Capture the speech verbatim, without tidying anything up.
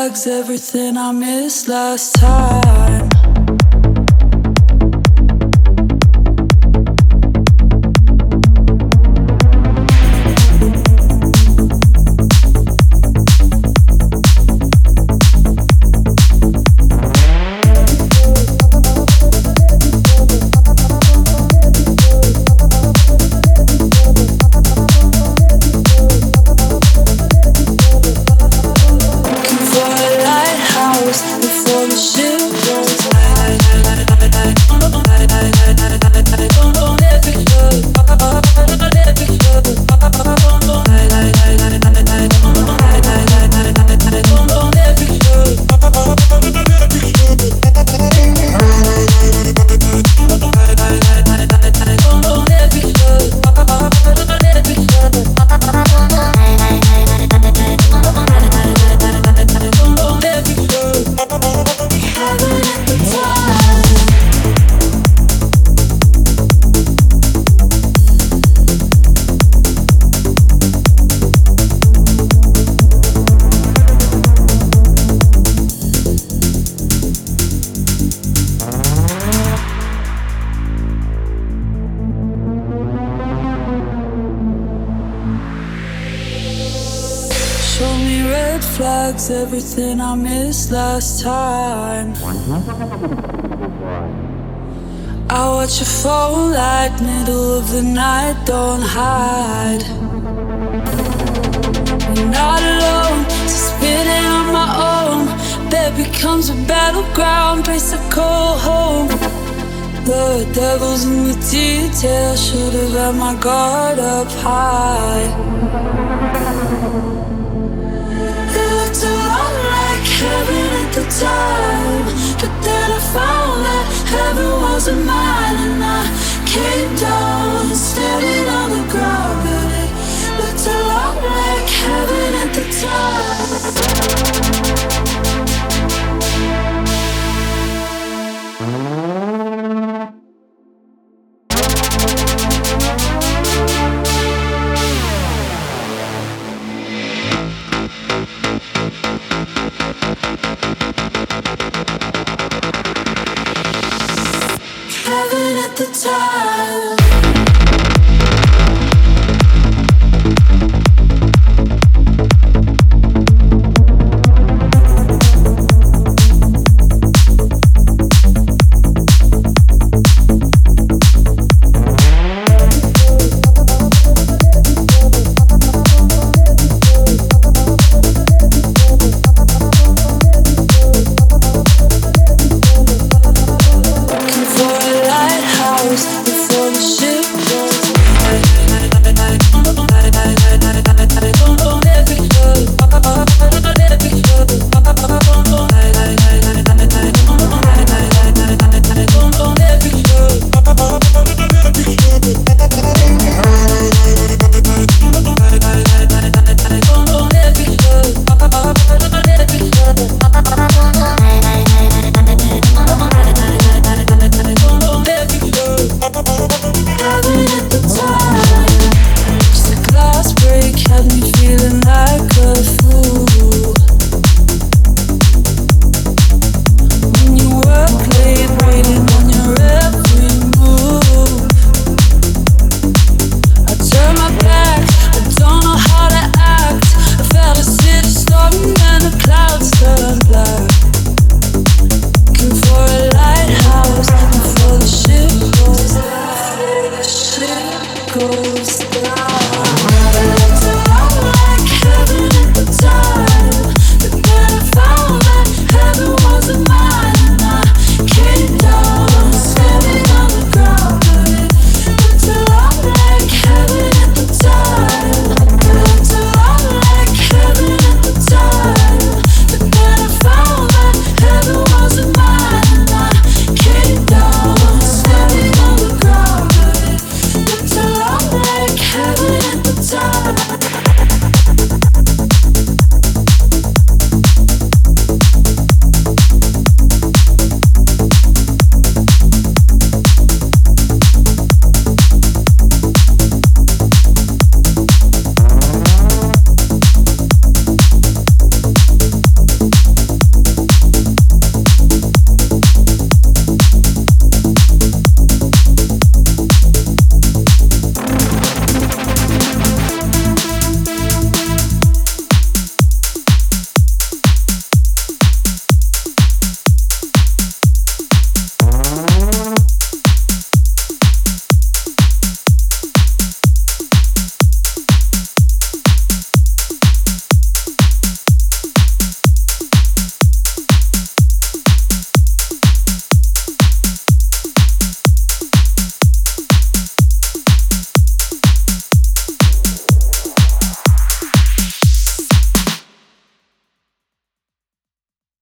flags, everything I missed last time. Before the ship goes show me red flags, everything I missed last time. I watch your phone light, middle of the night, don't hide. You're not alone, spinning on my own. There becomes a battleground, place I call home. The devil's in the details, should've had my guard up high. It looked a lot like heaven at the time, but then I found that heaven wasn't mine, and I came down standing on the ground, but it looked a lot like heaven at the time.